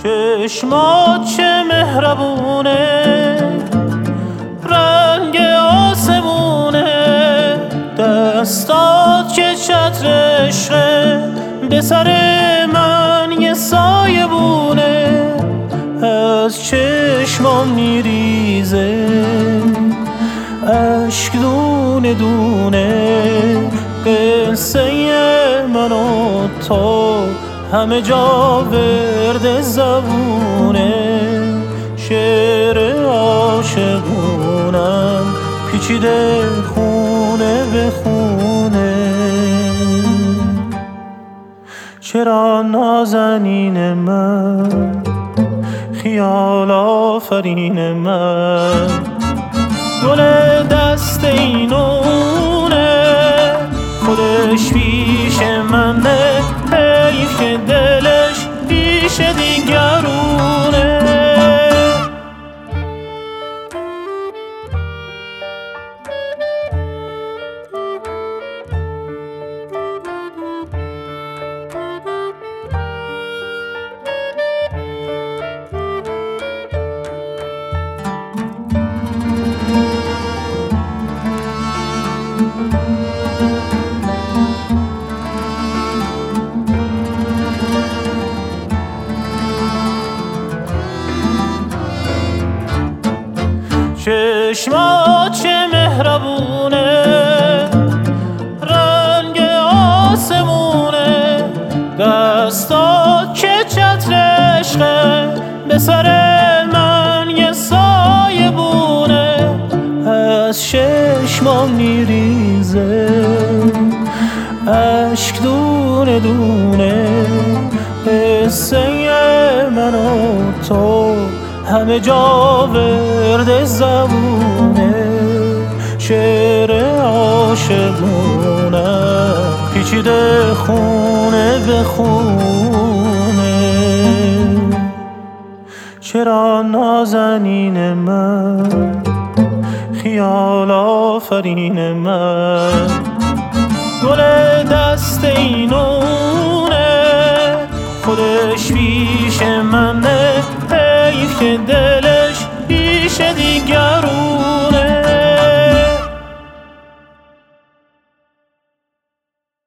چشمات چه مهربونه، رنگ آسمونه، دستات که چتر عشقه، به سر من یه سایه بونه، از چشمام میریزه اشک دونه دونه، قصه من و تو همه جا ورد زبونه، شعر عاشقونم پیچیده خونه به خونه. چرا نازنین من، خیال آفرین من، گل دست اینونه، خودش پیش منه، حیف که دلش پیش دیگرونه. چشمات چه مهربونه، رنگ آسمونه، دستات که چتر عشقه، به سر من یه سایه بونه، از چشمام میریزه اشک دونه دونه، قصه من و تو همه جا ورد زبونه، شعر عاشقونم پیچیده خونه به خونه. چرا نازنین من، خیال آفرین من، گل دست اینونه، خودش پیش منه، حیف که دلش پیش دیگر